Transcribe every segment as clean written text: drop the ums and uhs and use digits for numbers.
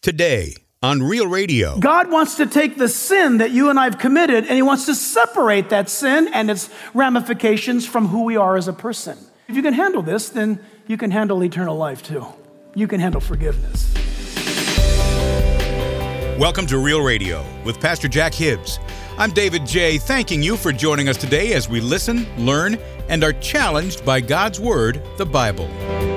Today on Real Radio. God wants to take the sin that you and I have committed, and He wants to separate that sin and its ramifications from who we are as a person. If you can handle this, then you can handle eternal life too. You can handle forgiveness. Welcome to Real Radio with Pastor Jack Hibbs. I'm David J., thanking you for joining us today as we listen, learn, and are challenged by God's Word, the Bible.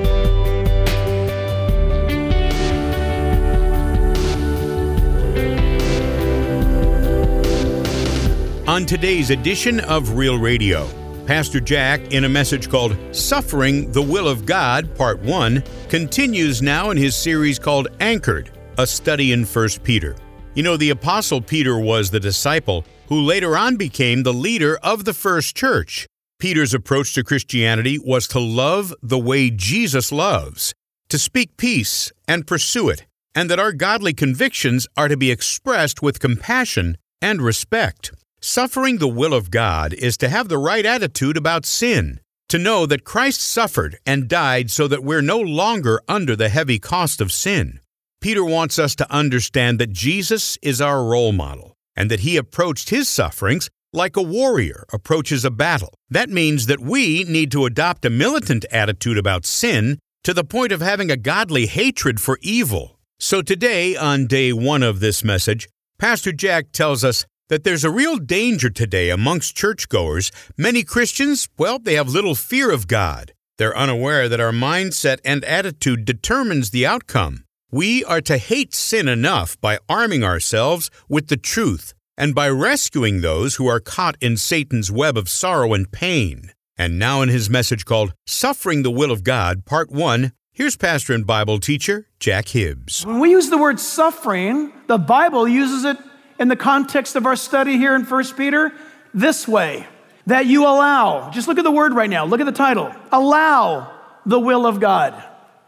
On today's edition of Real Radio, Pastor Jack, in a message called Suffering the Will of God, Part 1, continues now in his series called Anchored, a study in 1 Peter. You know, the Apostle Peter was the disciple who later on became the leader of the first church. Peter's approach to Christianity was to love the way Jesus loves, to speak peace and pursue it, and that our godly convictions are to be expressed with compassion and respect. Suffering the will of God is to have the right attitude about sin, to know that Christ suffered and died so that we're no longer under the heavy cost of sin. Peter wants us to understand that Jesus is our role model and that He approached His sufferings like a warrior approaches a battle. That means that we need to adopt a militant attitude about sin to the point of having a godly hatred for evil. So today, on day 1 of this message, Pastor Jack tells us that there's a real danger today amongst churchgoers. Many Christians, they have little fear of God. They're unaware that our mindset and attitude determines the outcome. We are to hate sin enough by arming ourselves with the truth and by rescuing those who are caught in Satan's web of sorrow and pain. And now in his message called Suffering the Will of God, Part 1, here's pastor and Bible teacher Jack Hibbs. When we use the word suffering, the Bible uses it in the context of our study here in 1 Peter this way, that you allow, just look at the word right now, look at the title, allow the will of God,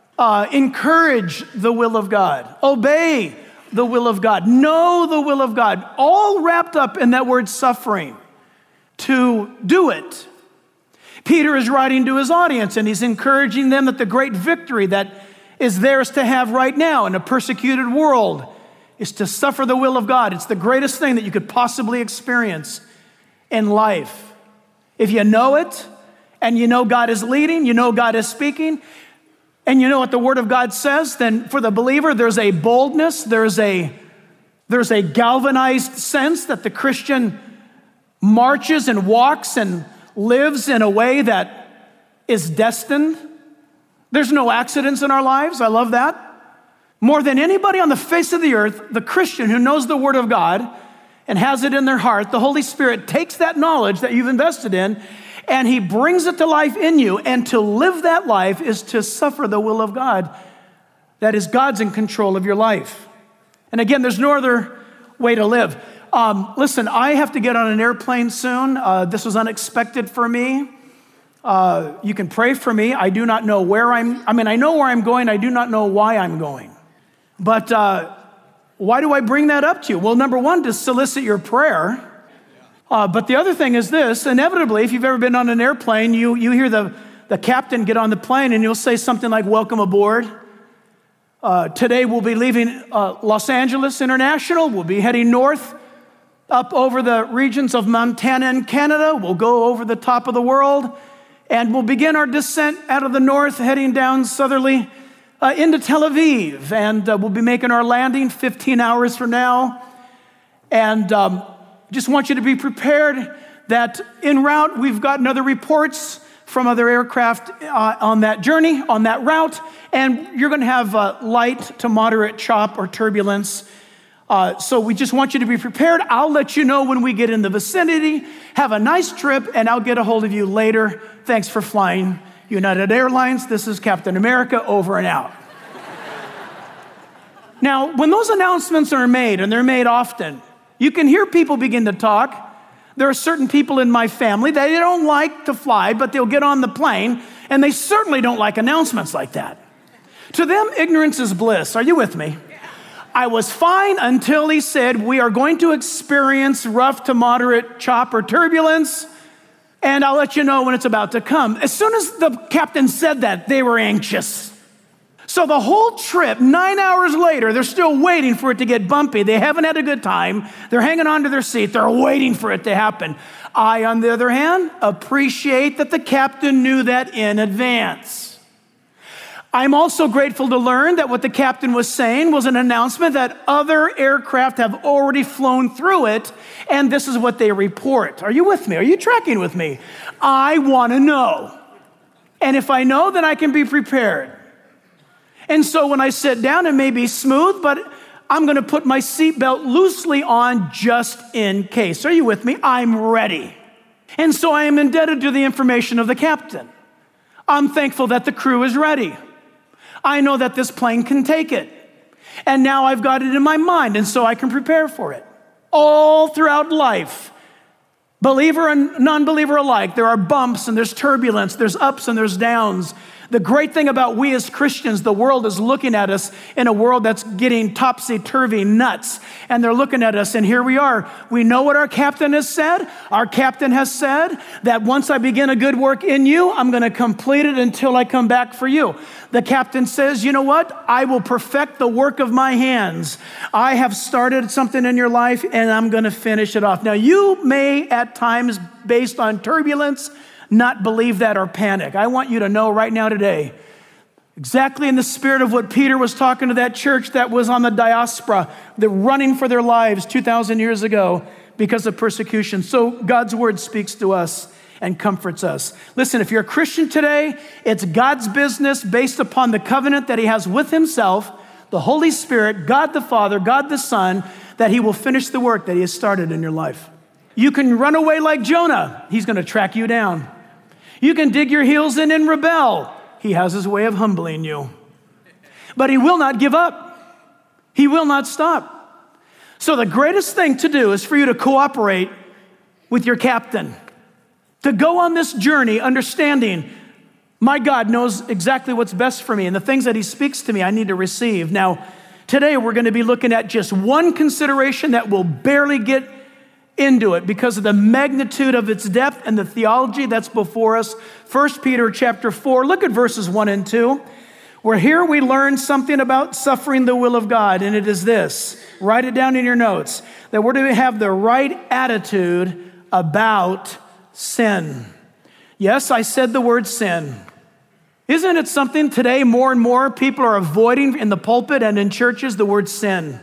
encourage the will of God, obey the will of God, know the will of God, all wrapped up in that word suffering, to do it. Peter is writing to his audience and he's encouraging them that the great victory that is theirs to have right now in a persecuted world is to suffer the will of God. It's the greatest thing that you could possibly experience in life. If you know it, and you know God is leading, you know God is speaking, and you know what the Word of God says, then for the believer, there's a boldness, there's a galvanized sense that the Christian marches and walks and lives in a way that is destined. There's no accidents in our lives. I love that. More than anybody on the face of the earth, the Christian who knows the Word of God and has it in their heart, the Holy Spirit takes that knowledge that you've invested in and He brings it to life in you. And to live that life is to suffer the will of God. That is, God's in control of your life. And again, there's no other way to live. Listen, I have to get on an airplane soon. This was unexpected for me. You can pray for me. I do not know where I know where I'm going. I do not know why I'm going. But why do I bring that up to you? Well, number one, to solicit your prayer. But the other thing is this. Inevitably, if you've ever been on an airplane, you hear the captain get on the plane and you'll say something like, "Welcome aboard. Today we'll be leaving Los Angeles International. We'll be heading north up over the regions of Montana and Canada. We'll go over the top of the world. And we'll begin our descent out of the north, heading down southerly into Tel Aviv. And we'll be making our landing 15 hours from now. And just want you to be prepared that en route, we've gotten other reports from other aircraft on that journey, on that route. And you're going to have light to moderate chop or turbulence. So we just want you to be prepared. I'll let you know when we get in the vicinity. Have a nice trip, and I'll get a hold of you later. Thanks for flying United Airlines. This is Captain America, over and out." Now, when those announcements are made, and they're made often, you can hear people begin to talk. There are certain people in my family that they don't like to fly, but they'll get on the plane, and they certainly don't like announcements like that. To them, ignorance is bliss. Are you with me? I was fine until he said, "We are going to experience rough to moderate chop or turbulence, and I'll let you know when it's about to come." As soon as the captain said that, they were anxious. So the whole trip, 9 hours later, they're still waiting for it to get bumpy. They haven't had a good time. They're hanging on to their seat. They're waiting for it to happen. I, on the other hand, appreciate that the captain knew that in advance. I'm also grateful to learn that what the captain was saying was an announcement that other aircraft have already flown through it, and this is what they report. Are you with me? Are you tracking with me? I want to know. And if I know, then I can be prepared. And so when I sit down, it may be smooth, but I'm going to put my seatbelt loosely on just in case. Are you with me? I'm ready. And so I am indebted to the information of the captain. I'm thankful that the crew is ready. I know that this plane can take it. And now I've got it in my mind, and so I can prepare for it. All throughout life, believer and non-believer alike, there are bumps and there's turbulence, there's ups and there's downs. The great thing about we as Christians, the world is looking at us in a world that's getting topsy-turvy nuts. And they're looking at us, and here we are. We know what our captain has said. Our captain has said that once I begin a good work in you, I'm going to complete it until I come back for you. The captain says, you know what? I will perfect the work of my hands. I have started something in your life, and I'm going to finish it off. Now, you may at times, based on turbulence, not believe that or panic. I want you to know right now today, exactly in the spirit of what Peter was talking to that church that was on the diaspora, they're running for their lives 2,000 years ago because of persecution. So God's word speaks to us and comforts us. Listen, if you're a Christian today, it's God's business based upon the covenant that he has with himself, the Holy Spirit, God the Father, God the Son, that he will finish the work that he has started in your life. You can run away like Jonah. He's going to track you down. You can dig your heels in and rebel. He has his way of humbling you. But he will not give up. He will not stop. So the greatest thing to do is for you to cooperate with your captain. To go on this journey understanding my God knows exactly what's best for me, and the things that he speaks to me I need to receive. Now, today we're going to be looking at just one consideration that will barely get into it because of the magnitude of its depth and the theology that's before us. 1 Peter chapter 4, look at verses 1 and 2, where here we learn something about suffering the will of God, and it is this. Write it down in your notes, that we're to have the right attitude about sin. Yes, I said the word sin. Isn't it something today more and more people are avoiding in the pulpit and in churches, the word sin?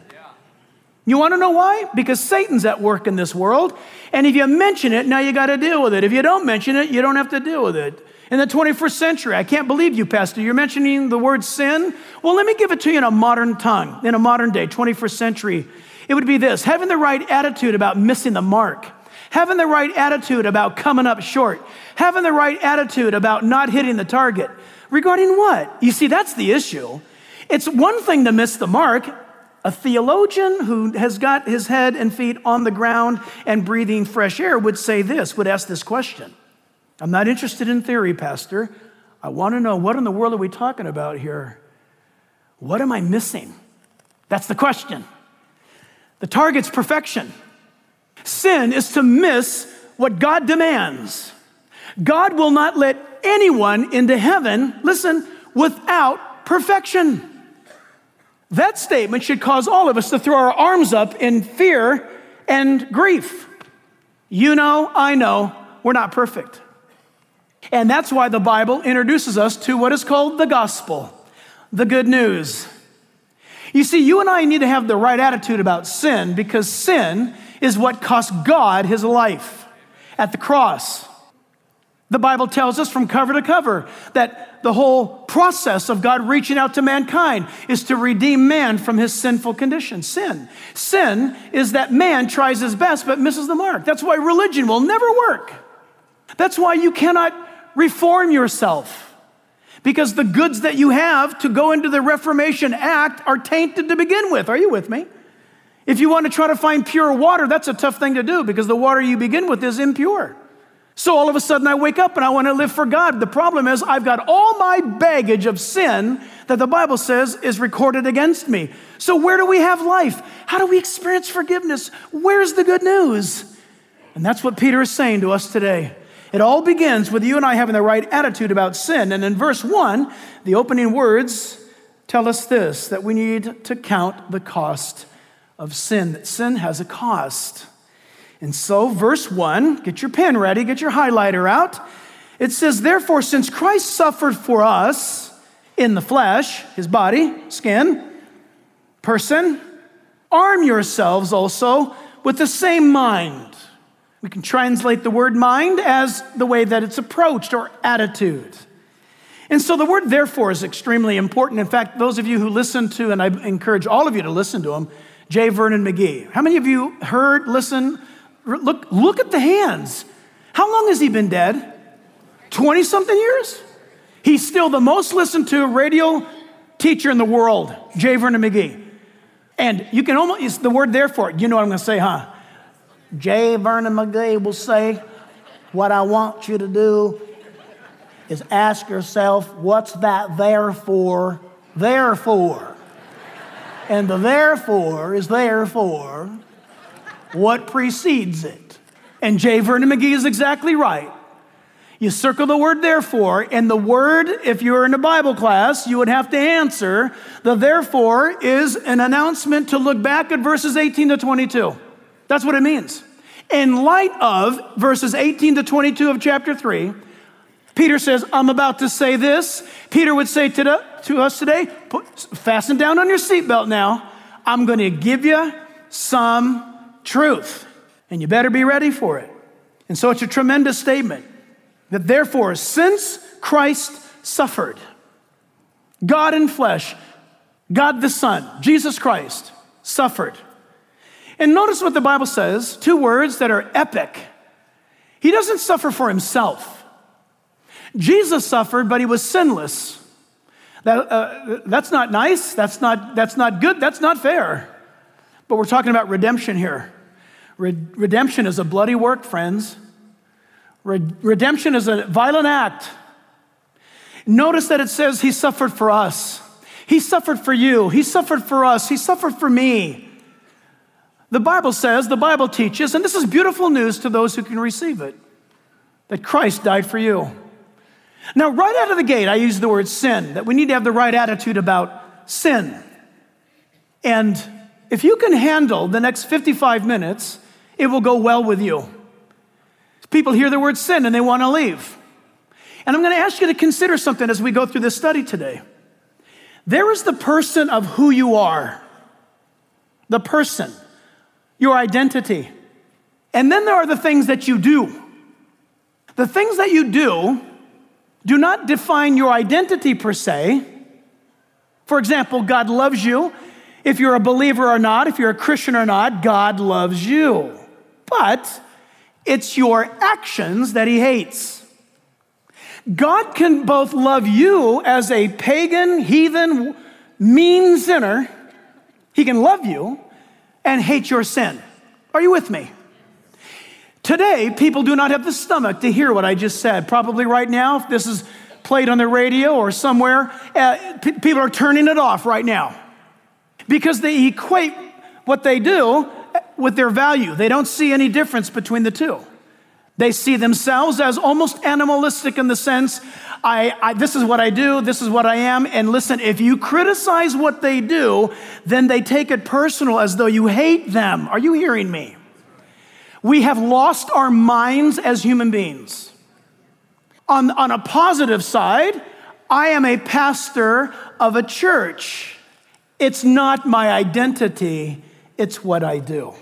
You want to know why? Because Satan's at work in this world. And if you mention it, now you got to deal with it. If you don't mention it, you don't have to deal with it. In the 21st century, I can't believe you, Pastor, you're mentioning the word sin. Well, let me give it to you in a modern tongue, in a modern day, 21st century. It would be this: having the right attitude about missing the mark, having the right attitude about coming up short, having the right attitude about not hitting the target. Regarding what? You see, that's the issue. It's one thing to miss the mark. A theologian who has got his head and feet on the ground and breathing fresh air would say this, would ask this question. I'm not interested in theory, Pastor. I want to know, what in the world are we talking about here? What am I missing? That's the question. The target's perfection. Sin is to miss what God demands. God will not let anyone into heaven, listen, without perfection. That statement should cause all of us to throw our arms up in fear and grief. You know, I know, we're not perfect. And that's why the Bible introduces us to what is called the gospel, the good news. You see, you and I need to have the right attitude about sin because sin is what cost God his life at the cross. The Bible tells us from cover to cover that the whole process of God reaching out to mankind is to redeem man from his sinful condition, sin. Sin is that man tries his best but misses the mark. That's why religion will never work. That's why you cannot reform yourself, because the goods that you have to go into the Reformation Act are tainted to begin with. Are you with me? If you want to try to find pure water, that's a tough thing to do because the water you begin with is impure. So all of a sudden I wake up and I want to live for God. The problem is I've got all my baggage of sin that the Bible says is recorded against me. So where do we have life? How do we experience forgiveness? Where's the good news? And that's what Peter is saying to us today. It all begins with you and I having the right attitude about sin. And in verse 1, the opening words tell us this, that we need to count the cost of sin, that sin has a cost. And so, verse 1, get your pen ready, get your highlighter out. It says, therefore, since Christ suffered for us in the flesh, his body, skin, person, arm yourselves also with the same mind. We can translate the word mind as the way that it's approached or attitude. And so the word therefore is extremely important. In fact, those of you who listen to, and I encourage all of you to listen to him, J. Vernon McGee. How many of you heard, listen, look at the hands. How long has he been dead? 20-something years? He's still the most listened to radio teacher in the world, J. Vernon McGee. And you can almost, it's the word therefore. You know what I'm going to say, huh? J. Vernon McGee will say, what I want you to do is ask yourself, what's that therefore? Therefore. And the therefore is therefore what precedes it. And J. Vernon McGee is exactly right. You circle the word therefore, and the word, if you were in a Bible class, you would have to answer, the therefore is an announcement to look back at verses 18 to 22. That's what it means. In light of verses 18 to 22 of chapter 3, Peter says, I'm about to say this. Peter would say to us today, fasten down on your seatbelt now. I'm going to give you some truth, and you better be ready for it. And so it's a tremendous statement. That therefore, since Christ suffered, God in flesh, God the Son, Jesus Christ, suffered. And notice what the Bible says, two words that are epic. He doesn't suffer for himself. Jesus suffered, but he was sinless. That's not nice, that's not good, that's not fair. But we're talking about redemption here. Redemption is a bloody work, friends. Redemption is a violent act. Notice that it says he suffered for us. He suffered for you. He suffered for us. He suffered for me. The Bible says, the Bible teaches, and this is beautiful news to those who can receive it, that Christ died for you. Now, right out of the gate, I use the word sin, that we need to have the right attitude about sin. And if you can handle the next 55 minutes, it will go well with you. People hear the word sin and they want to leave. And I'm going to ask you to consider something as we go through this study today. There is the person of who you are. The person. Your identity. And then there are the things that you do. The things that you do not define your identity per se. For example, God loves you. If you're a believer or not, if you're a Christian or not, God loves you. But it's your actions that he hates. God can both love you as a pagan, heathen, mean sinner. He can love you and hate your sin. Are you with me? Today, people do not have the stomach to hear what I just said. Probably right now, if this is played on the radio or somewhere, people are turning it off right now because they equate what they do with their value. They don't see any difference between the two. They see themselves as almost animalistic in the sense, this is what I do, this is what I am. And listen, if you criticize what they do, then they take it personal as though you hate them. Are you hearing me? We have lost our minds as human beings. On a positive side, I am a pastor of a church. It's not my identity, it's what I do.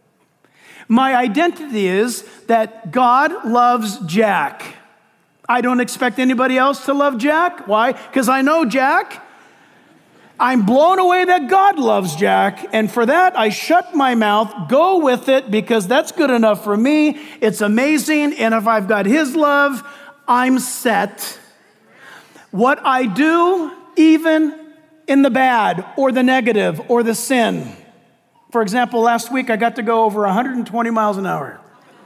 My identity is that God loves Jack. I don't expect anybody else to love Jack. Why? Because I know Jack. I'm blown away that God loves Jack, and for that, I shut my mouth, go with it, because that's good enough for me. It's amazing, and if I've got his love, I'm set. What I do, even in the bad, or the negative, or the sin. For example, last week, I got to go over 120 miles an hour.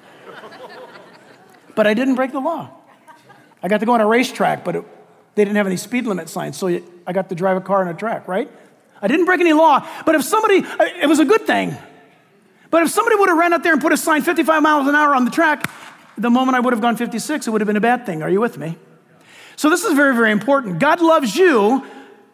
But I didn't break the law. I got to go on a racetrack, but they didn't have any speed limit signs, so I got to drive a car on a track, right? I didn't break any law, but if somebody, it was a good thing. But if somebody would have ran out there and put a sign 55 miles an hour on the track, the moment I would have gone 56, it would have been a bad thing. Are you with me? So this is very, very important. God loves you,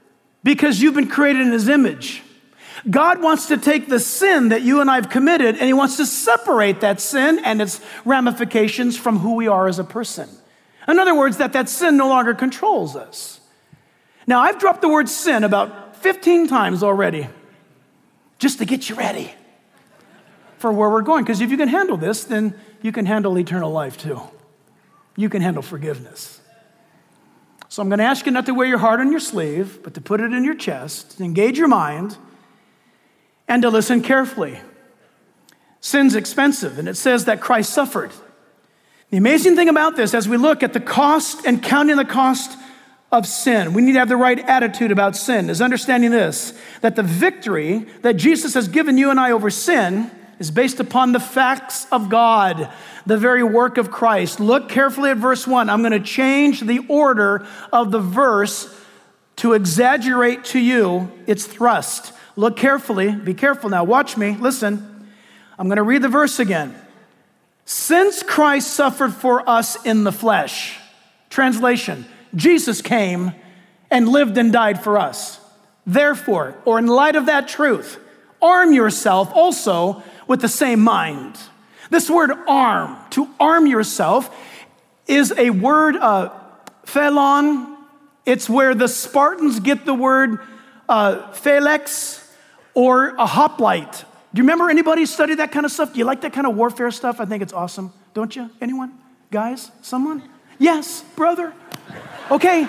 because you've been created in his image. God wants to take the sin that you and I have committed, and he wants to separate that sin and its ramifications from who we are as a person. In other words, that sin no longer controls us. Now, I've dropped the word sin about 15 times already, just to get you ready for where we're going. Because if you can handle this, then you can handle eternal life too. You can handle forgiveness. So I'm going to ask you not to wear your heart on your sleeve, but to put it in your chest, to engage your mind, and to listen carefully. Sin's expensive, and it says that Christ suffered. The amazing thing about this, as we look at the cost and counting the cost of sin, we need to have the right attitude about sin, is understanding this, that the victory that Jesus has given you and I over sin is based upon the facts of God, the very work of Christ. Look carefully at verse 1. I'm going to change the order of the verse to exaggerate to you its thrust. Look carefully. Be careful now. Watch me. Listen. I'm going to read the verse again. Since Christ suffered for us in the flesh. Translation, Jesus came and lived and died for us. Therefore, or in light of that truth, arm yourself also with the same mind. This word arm, to arm yourself, is a word, phelon. It's where the Spartans get the word phalanx or a hoplite. Do you remember anybody study that kind of stuff? Do you like that kind of warfare stuff? I think it's awesome. Don't you? Anyone? Guys? Someone? Yes, brother. Okay.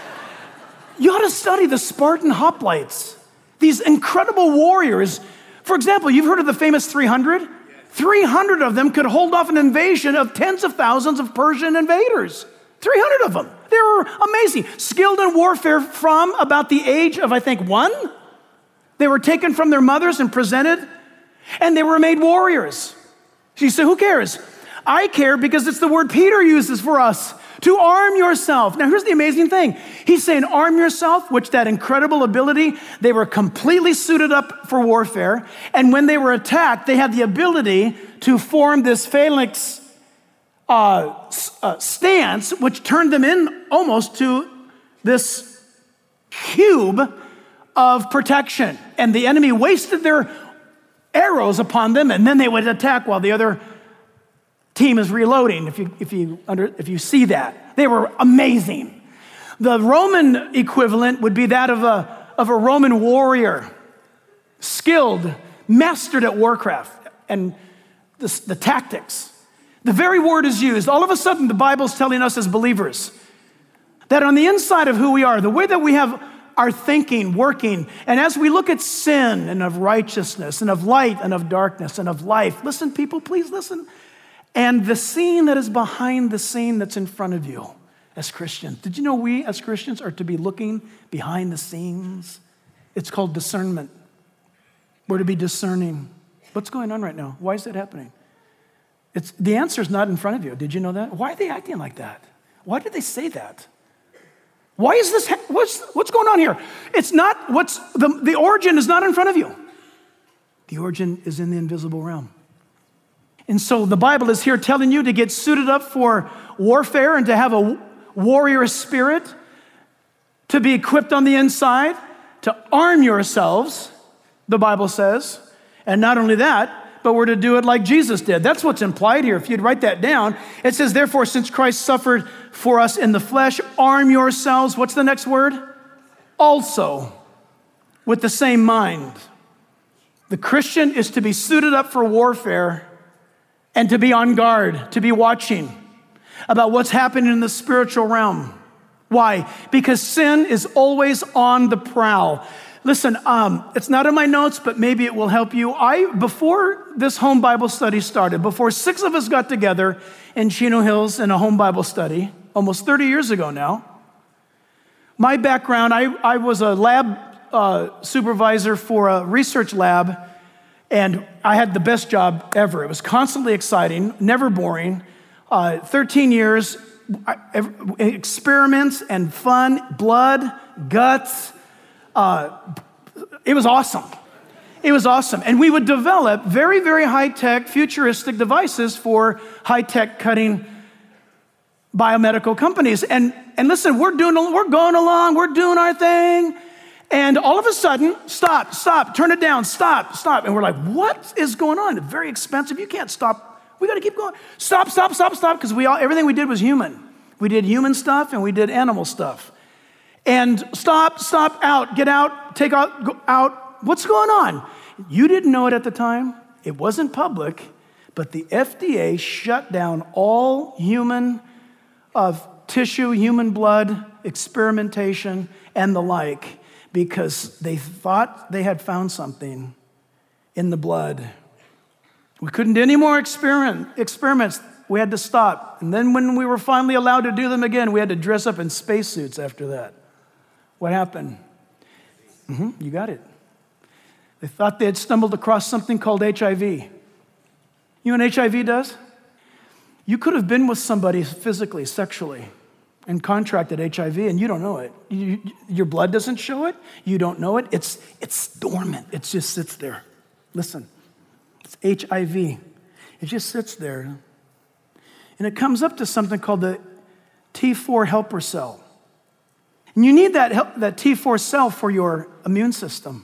You ought to study the Spartan hoplites. These incredible warriors. For example, you've heard of the famous 300? 300 of them could hold off an invasion of tens of thousands of Persian invaders. 300 of them. They were amazing. Skilled in warfare from about the age of, I think, 1. They were taken from their mothers and presented, and they were made warriors. So you say, who cares? I care because it's the word Peter uses for us, to arm yourself. Now, here's the amazing thing. He's saying arm yourself, which that incredible ability, they were completely suited up for warfare, and when they were attacked, they had the ability to form this phalanx stance, which turned them in almost to this cube of protection. And the enemy wasted their arrows upon them, and then they would attack while the other team is reloading. If you see that, they were amazing. The Roman equivalent would be that of a Roman warrior, skilled, mastered at warcraft and the tactics. The very word is used. All of a sudden, the Bible's telling us as believers that on the inside of who we are, the way that we have our thinking working, and as we look at sin and of righteousness and of light and of darkness and of life, listen, people, please listen. And the scene that is behind the scene that's in front of you as Christians. Did you know we as Christians are to be looking behind the scenes? It's called discernment. We're to be discerning. What's going on right now? Why is that happening? The answer is not in front of you. Did you know that? Why are they acting like that? Why did they say that? Why is this? What's going on here? It's not the origin is not in front of you. The origin is in the invisible realm. And so the Bible is here telling you to get suited up for warfare and to have a warrior spirit, to be equipped on the inside, to arm yourselves, the Bible says. And not only that, but we're to do it like Jesus did. That's what's implied here. If you'd write that down, it says, therefore, since Christ suffered for us in the flesh, arm yourselves. What's the next word? Also, with the same mind. The Christian is to be suited up for warfare and to be on guard, to be watching about what's happening in the spiritual realm. Why? Because sin is always on the prowl. Listen, it's not in my notes, but maybe it will help you. Before this home Bible study started, before 6 of us got together in Chino Hills in a home Bible study, almost 30 years ago now, my background, I was a lab supervisor for a research lab, and I had the best job ever. It was constantly exciting, never boring. 13 years, experiments and fun, blood, guts. It was awesome. It was awesome. And we would develop very, very high-tech, futuristic devices for high-tech cutting biomedical companies. And listen, we're going along, we're doing our thing. And all of a sudden, stop, turn it down, stop. And we're like, what is going on? It's very expensive. You can't stop. We got to keep going. Stop, because everything we did was human. We did human stuff and we did animal stuff. And stop, out, get out, take out, go out. What's going on? You didn't know it at the time. It wasn't public, but the FDA shut down all human tissue, human blood, experimentation, and the like, because they thought they had found something in the blood. We couldn't do any more experiments. We had to stop. And then when we were finally allowed to do them again, we had to dress up in spacesuits after that. What happened? You got it. They thought they had stumbled across something called HIV. You know what HIV does? You could have been with somebody physically, sexually, and contracted HIV, and you don't know it. Your blood doesn't show it. You don't know it. It's dormant. It just sits there. Listen, it's HIV. It just sits there. And it comes up to something called the T4 helper cell. And you need that T4 cell for your immune system.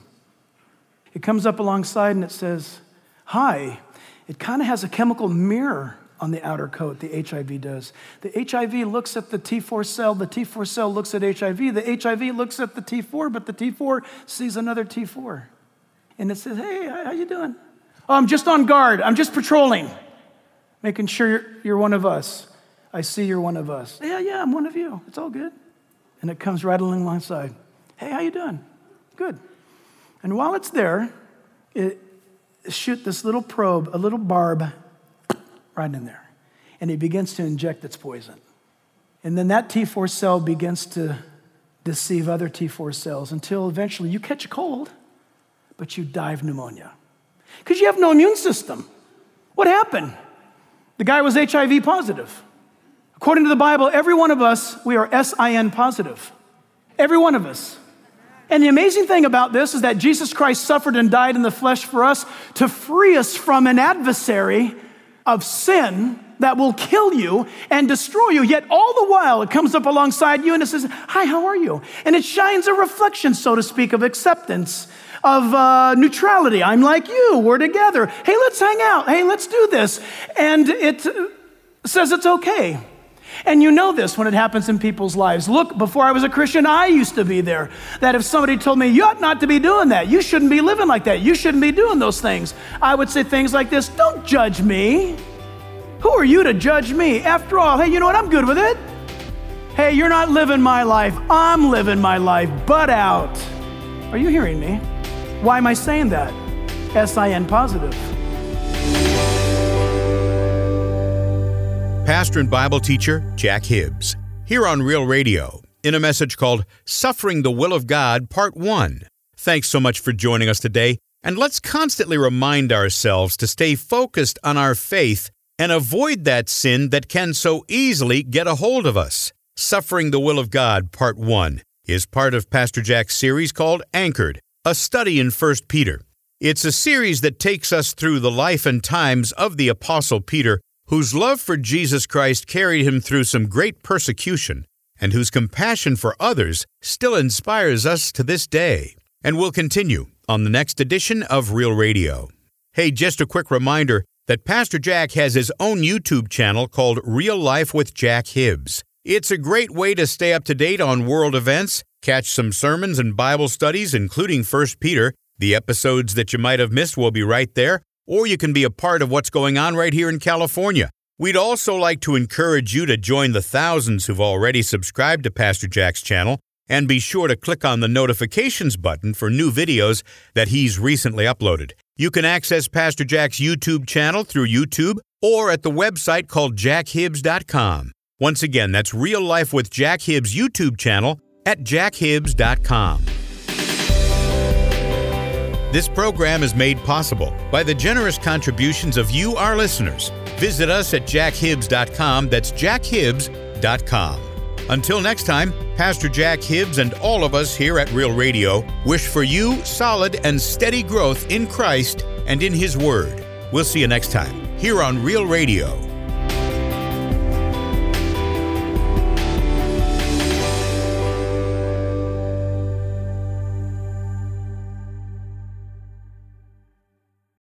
It comes up alongside and it says, hi. It kind of has a chemical mirror on the outer coat, the HIV does. The HIV looks at the T4 cell. The T4 cell looks at HIV. The HIV looks at the T4, but the T4 sees another T4. And it says, hey, how you doing? Oh, I'm just on guard. I'm just patrolling, making sure you're one of us. I see you're one of us. Yeah, I'm one of you. It's all good. And it comes right alongside. Hey, how you doing? Good. And while it's there, it shoot this little probe, a little barb, right in there. And it begins to inject its poison. And then that T4 cell begins to deceive other T4 cells until eventually you catch a cold, but you die of pneumonia. Because you have no immune system. What happened? The guy was HIV positive. According to the Bible, every one of us, we are SIN positive. Every one of us. And the amazing thing about this is that Jesus Christ suffered and died in the flesh for us to free us from an adversary of sin that will kill you and destroy you. Yet all the while, it comes up alongside you and it says, hi, how are you? And it shines a reflection, so to speak, of acceptance, of neutrality. I'm like you, we're together. Hey, let's hang out. Hey, let's do this. And it says it's okay. And you know this when it happens in people's lives. Look, before I was a Christian, I used to be there. That if somebody told me, you ought not to be doing that. You shouldn't be living like that. You shouldn't be doing those things. I would say things like this, don't judge me. Who are you to judge me? After all, hey, you know what? I'm good with it. Hey, you're not living my life. I'm living my life. Butt out. Are you hearing me? Why am I saying that? SIN positive. Pastor and Bible teacher Jack Hibbs, here on Real Radio, in a message called Suffering the Will of God, Part 1. Thanks so much for joining us today, and let's constantly remind ourselves to stay focused on our faith and avoid that sin that can so easily get a hold of us. Suffering the Will of God, Part 1, is part of Pastor Jack's series called Anchored, a study in 1 Peter. It's a series that takes us through the life and times of the Apostle Peter, whose love for Jesus Christ carried him through some great persecution, and whose compassion for others still inspires us to this day. And we'll continue on the next edition of Real Radio. Hey, just a quick reminder that Pastor Jack has his own YouTube channel called Real Life with Jack Hibbs. It's a great way to stay up to date on world events, catch some sermons and Bible studies, including 1 Peter. The episodes that you might have missed will be right there, or you can be a part of what's going on right here in California. We'd also like to encourage you to join the thousands who've already subscribed to Pastor Jack's channel, and be sure to click on the notifications button for new videos that he's recently uploaded. You can access Pastor Jack's YouTube channel through YouTube or at the website called jackhibbs.com. Once again, that's Real Life with Jack Hibbs' YouTube channel at jackhibbs.com. This program is made possible by the generous contributions of you, our listeners. Visit us at jackhibbs.com. That's jackhibbs.com. Until next time, Pastor Jack Hibbs and all of us here at Real Radio wish for you solid and steady growth in Christ and in His Word. We'll see you next time here on Real Radio.